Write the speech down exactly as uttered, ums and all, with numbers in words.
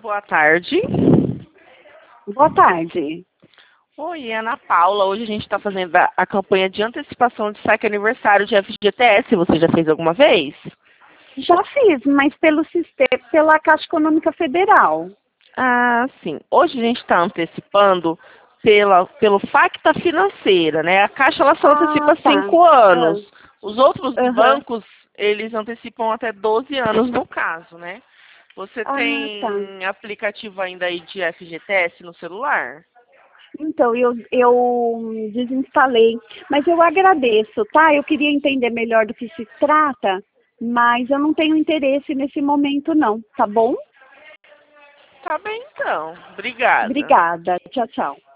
Boa tarde. Boa tarde. Oi, Ana Paula. Hoje a gente está fazendo a, a campanha de antecipação de saque aniversário de F G T S. Você já fez alguma vez? Já fiz, mas pelo sistema, pela Caixa Econômica Federal. Ah, sim. Hoje a gente está antecipando pela, pelo Facta Financeira, né? A Caixa ela só Ah, antecipa tá. cinco anos. Os outros Aham. bancos, eles antecipam até doze anos no caso, né? Você Ah, tá. tem aplicativo ainda aí de F G T S no celular? Então, eu, eu desinstalei. Mas eu agradeço, tá? Eu queria entender melhor do que se trata, mas eu não tenho interesse nesse momento, não. Tá bom? Tá bem, então. Obrigada. Obrigada. Tchau, tchau.